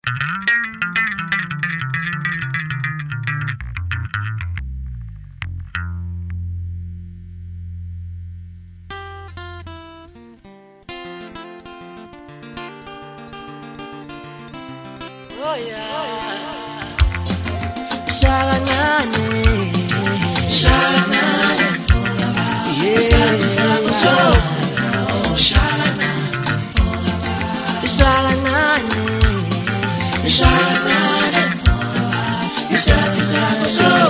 Oh yeah, Shaganani, Shaganani, yeah, Shaganani, Shaganani, Shaganani, isikhathi sakho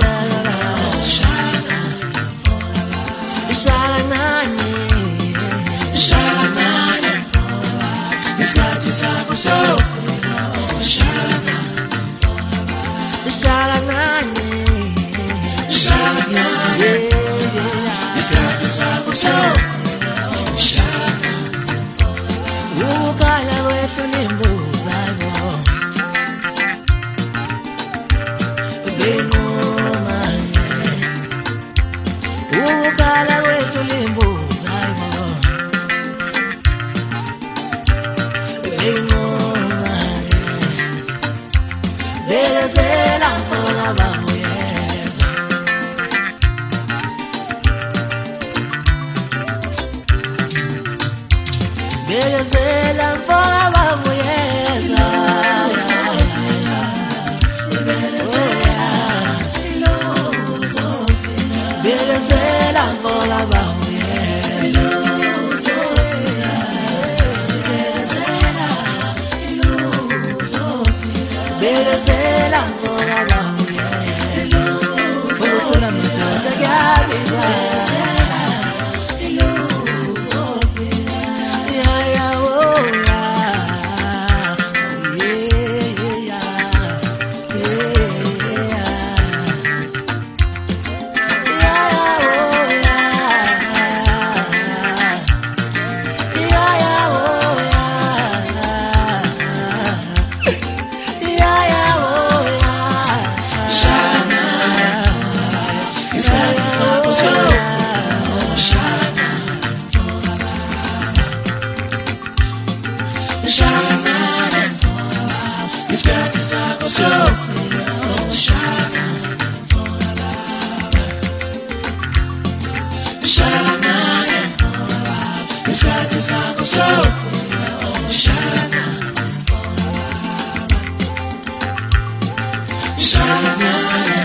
Shaganani, Shaganani, isikhathi sakho Shaganani, Shaganani, isikhathi sakho ukukhala kwethu limbuzayo benoma ukukhala kwethu limbuzayo benoma bekezela ngoba bayeza bekezela ngoba bayeza bekezela ngoba bayeza bekezela ngoba bayeza ukufuna madoda kuyabizela Shaganani,